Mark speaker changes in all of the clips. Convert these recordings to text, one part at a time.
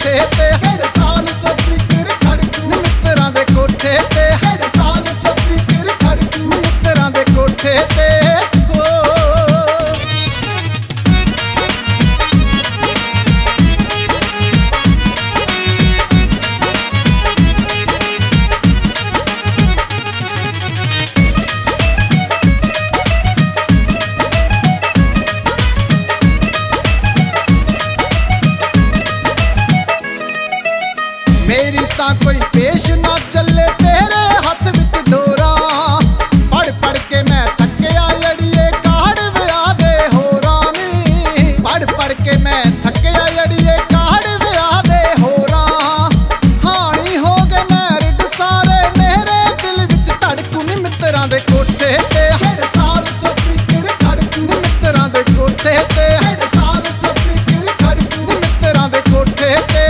Speaker 1: कोठे ते हर साल सब्जी कर खड़कू मित्तरां दे कोठे ते हर साल सब्जी कर खड़कू मित्तरां दे कोठे ते मेरी ता कोई पेश ना चले तेरे हथ विच डोरा पढ़ पढ़ के मैं थकिया लड़िए काढ़ विया दे होरां नी पढ़ पढ़ के मैं थकिया लड़िए काढ़ विया दे होरां हानी हो गए मैरिड सारे मेरे दिल विच धड़कू नी मित्तरां दे कोठे ते हर साल सब्जी कर खड़कू मित्तरां दे कोठे ते हर साल सब्जी कर खड़कू मित्तरां दे कोठे ते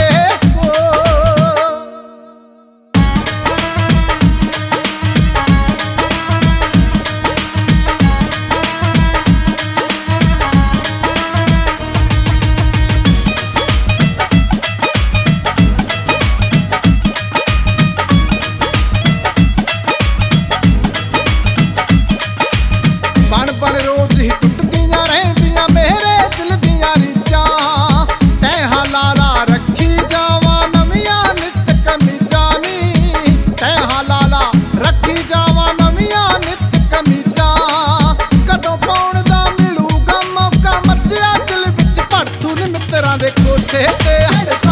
Speaker 1: बन रोज ही टुटदियां रहंदियां मेरे दिल दियां रीचां तैहां लाला रखी जावां नवियां नित कमीजां नी तैहां लाला रखी जावां नवियां नित कमीजां कदों पाउण दा मिलूगा मौका मचिया दिल विच भड़थू नी मित्तरां दे कोठे ते